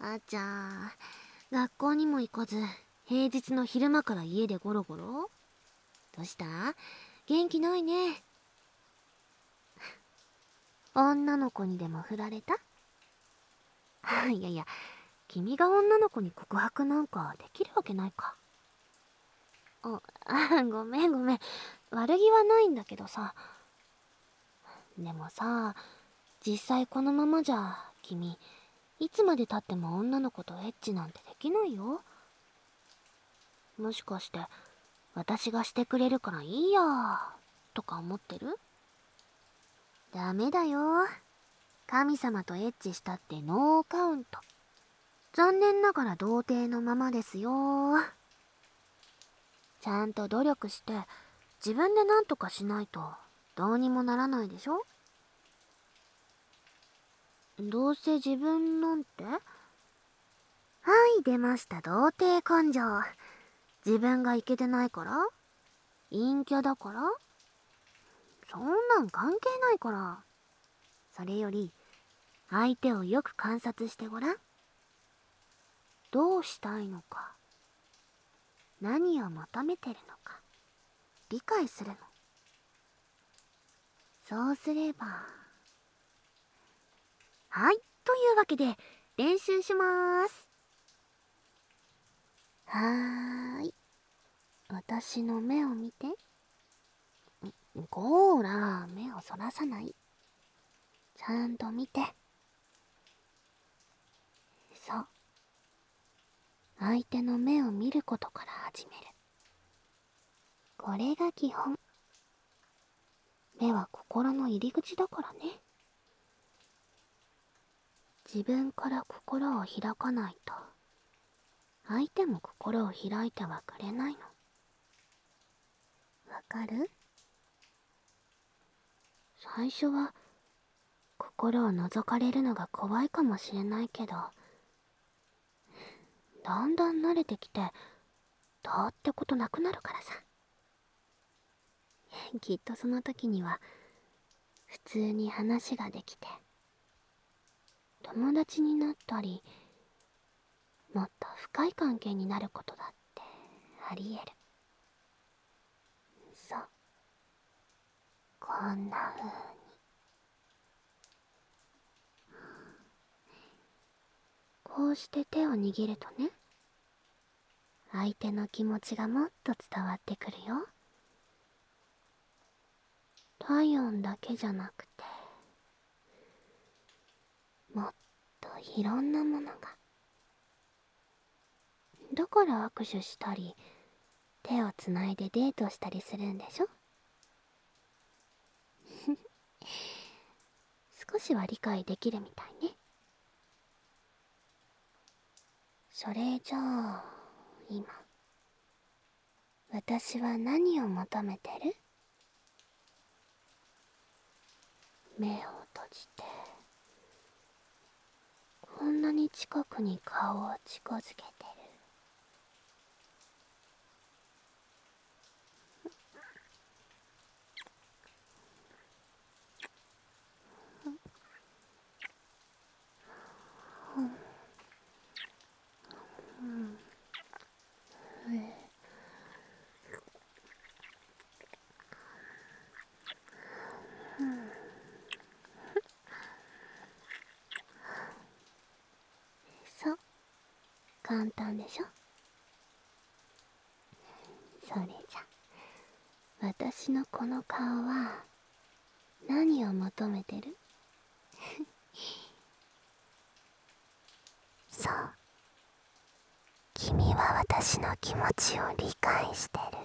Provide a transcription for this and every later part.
あちゃー、学校にも行かず平日の昼間から家でゴロゴロ。どうした？元気ないね。女の子にでも振られた？いやいや、君が女の子に告白なんかできるわけないか。ごめんごめん、悪気はないんだけどさ。でもさ、実際このままじゃ君いつまでたっても女の子とエッチなんてできないよ。もしかして私がしてくれるからいいやとか思ってる？ダメだよ。神様とエッチしたってノーカウント。残念ながら童貞のままですよ。ちゃんと努力して自分で何とかしないとどうにもならないでしょ。どうせ自分なんて。はい、出ました童貞根性。自分がイケてないから？陰キャだから？そんなん関係ないから。それより相手をよく観察してごらん。どうしたいのか、何を求めてるのか理解するの。そうすれば。はい、というわけで練習しまーす。はーい、私の目を見て。こーら、目をそらさない。ちゃんと見て。そう、相手の目を見ることから始める。これが基本。目は心の入り口だからね。自分から心を開かないと相手も心を開いてはくれないの。わかる？最初は心を覗かれるのが怖いかもしれないけど、だんだん慣れてきてどうってことなくなるからさ。きっとその時には普通に話ができて友達になったり、もっと深い関係になることだってあり得る。そう、こんな風に。こうして手を握るとね、相手の気持ちがもっと伝わってくるよ。体温だけじゃなくて、もっといろんなものが。だから握手したり、手をつないでデートしたりするんでしょ。少しは理解できるみたいね。それじゃあ、今、私は何を求めてる？目を閉じて、こんなに近くに顔を近づけてる。そう、簡単でしょ。それじゃ、私のこの顔は何を求めてる？そう、君は私の気持ちを理解してる。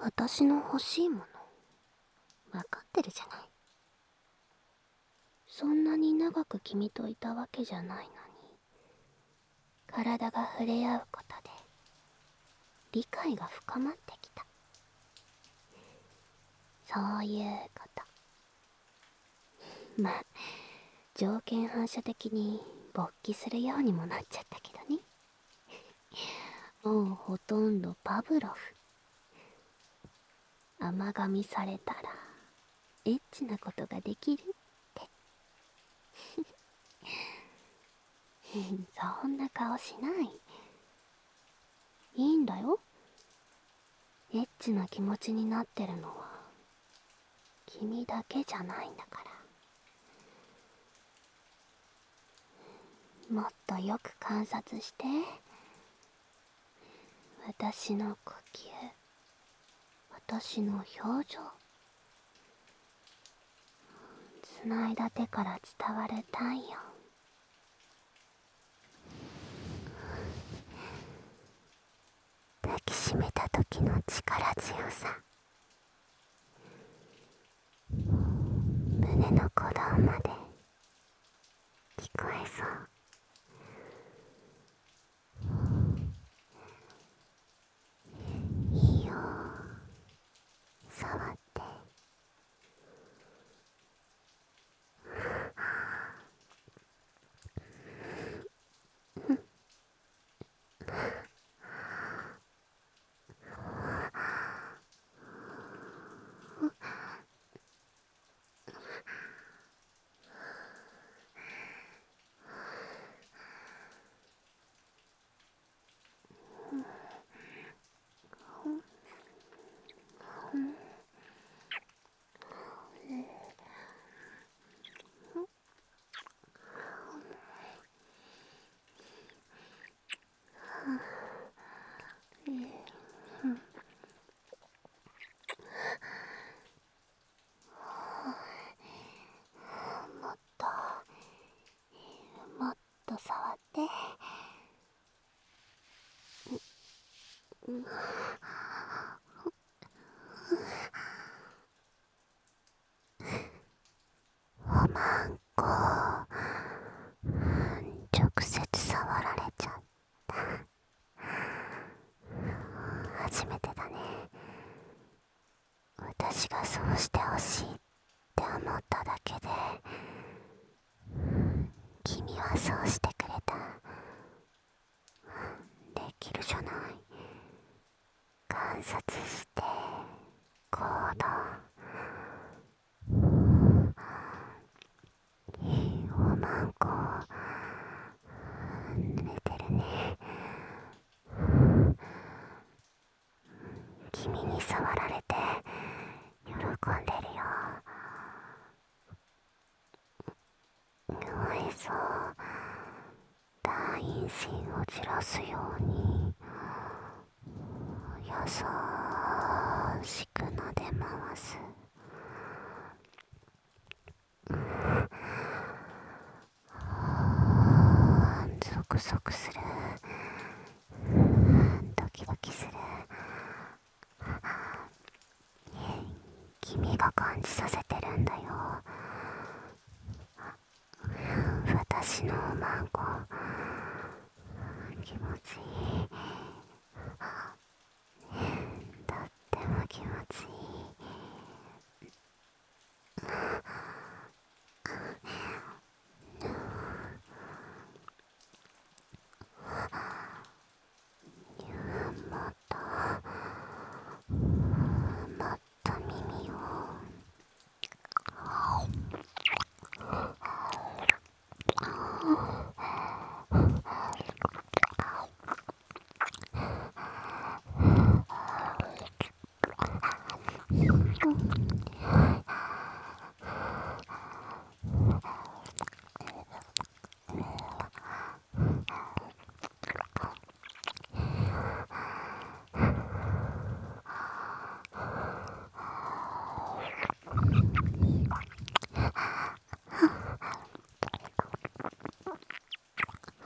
私の欲しいもの分かってるじゃない。そんなに長く君といたわけじゃないのに、体が触れ合うことで理解が深まってきた。そういうこと。まあ条件反射的に勃起するようにもなっちゃったけどね。もうほとんどパブロフ。甘噛みされたらエッチなことができるってそんな顔しない。いいんだよ。エッチな気持ちになってるのは君だけじゃないんだから。もっとよく観察して。私の呼吸、私の表情、繋いだ手から伝わる体温。抱きしめた時の力強さ。胸の鼓動まで聞こえそう。いいよ、触って。もっともっと触って。おまんこ、直接触られちゃった。初めてだね。私がそうしてほしいって思っただけで君はそうしてくれた。できるじゃない。観察して行動。おまんこ濡れてるね。君に触られて喜んでるよ。おいそう。大陰唇をじらすように優しく撫で回す。ゾクゾクする。ドキドキする。君が感じさせてるんだよ。私のおまんこ気持ちいい。とっても気持ちいい。もっともっと耳を。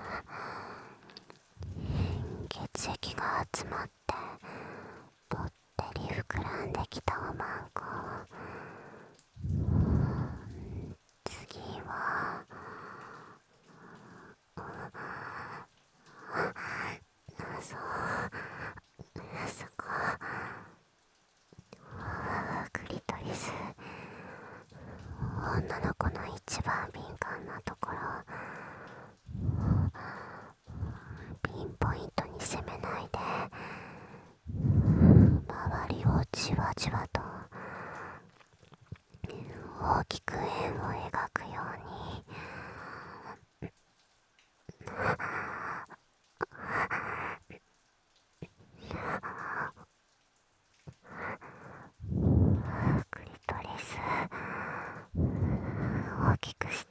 血液が集まってぼっ照り膨らんできたおまんこ。次はそう、そこ、クリトリス。女の子の一番敏感なところ、ピンポイントに攻めないで、周りをじわじわと大きく円を描くように。クリトリス大きくして、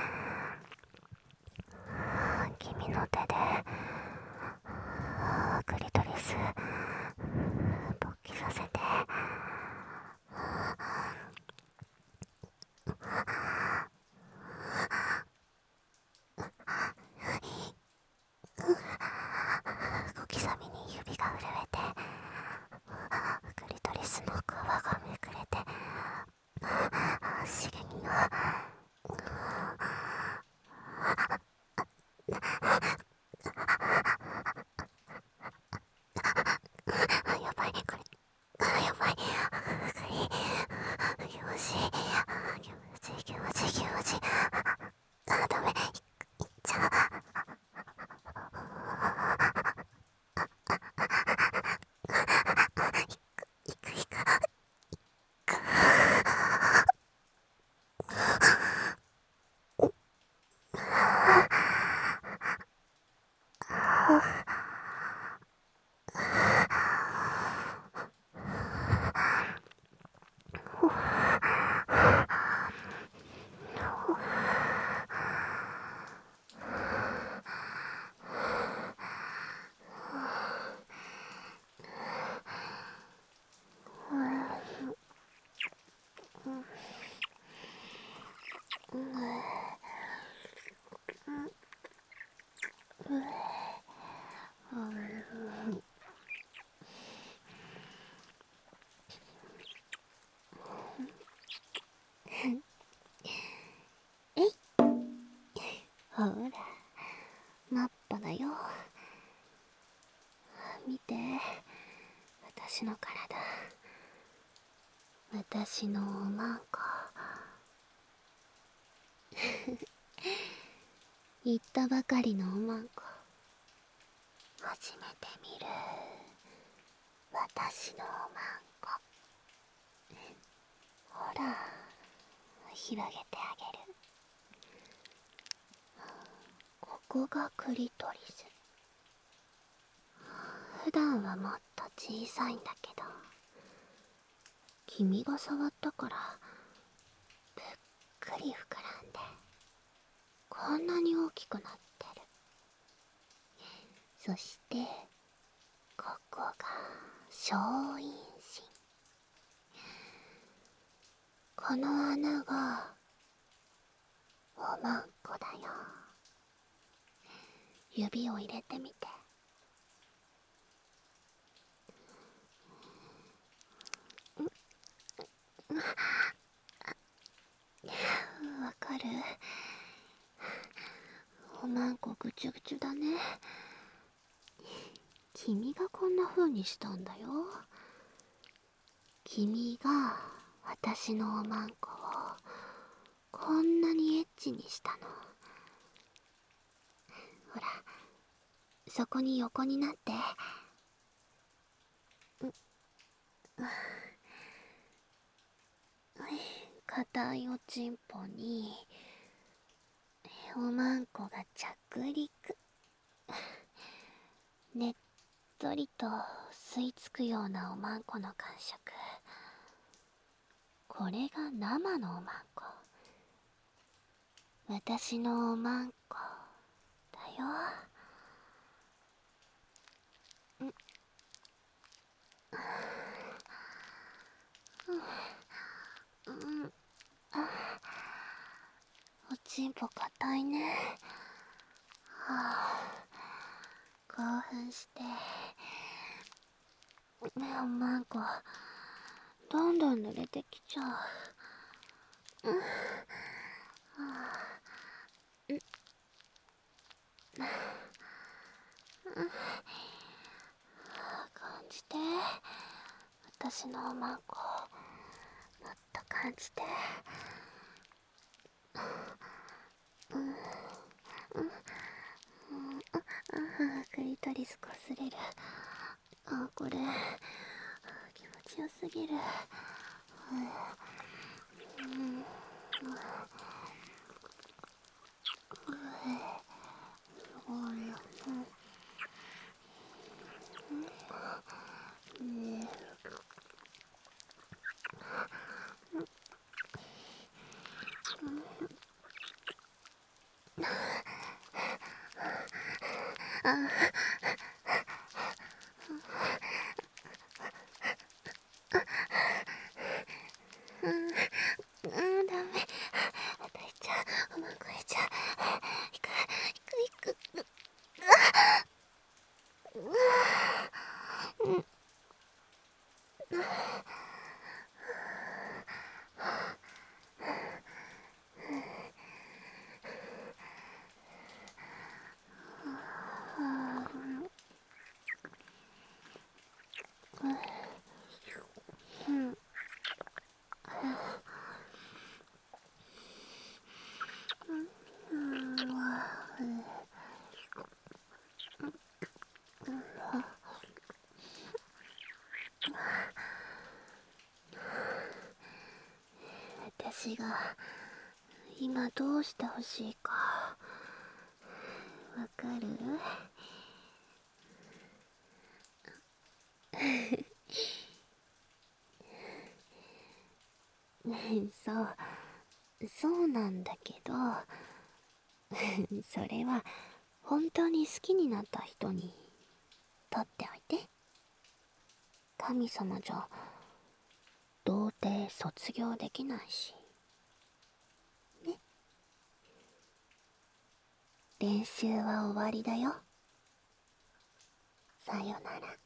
君の手でクリトリス勃起させて、小刻みに指が震えて、クリトリスの皮がめくれて、刺激がやばい、これやばい、気持ちいい、気持ちいい、気持ちいい、気持ちいい。ダメ、いっちゃう。いくいく。えい、ほら、マッパだよ。見て、私の体。私のおまんこ。言ったばかりのおまんこ。初めて見る。私のおまんこ。ほら、広げてあげる。ここがクリトリス。普段はもっと小さいんだけど、君が触ったからぷっくり膨らんで、こんなに大きくなってる。そしてここが小陰唇。この穴がおまんこだよ。指を入れてみて。わかる？おまんこぐちゅぐちゅだね。君がこんな風にしたんだよ。君が私のおまんこをこんなにエッチにしたの。ほら、そこに横になって。硬いおちんぽにおまんこが着陸。ねっとりと吸い付くようなおまんこの感触。これが生のおまんこ。私のおまんこだよ。おちんぽ硬いね。はあ、興奮してマンコ、どんどん濡れてきちゃう。感じて、私のおまんこ、もっと感じて。クリトリスこすれる。これ気持ちよすぎる。ダメ。またいっちゃう。おまんこいっちゃう。いく。私が今どうしてほしいかわかる？そうなんだけどそれは本当に好きになった人に取っておいて。神様じゃ到底卒業できないしね。練習は終わりだよ。さよなら。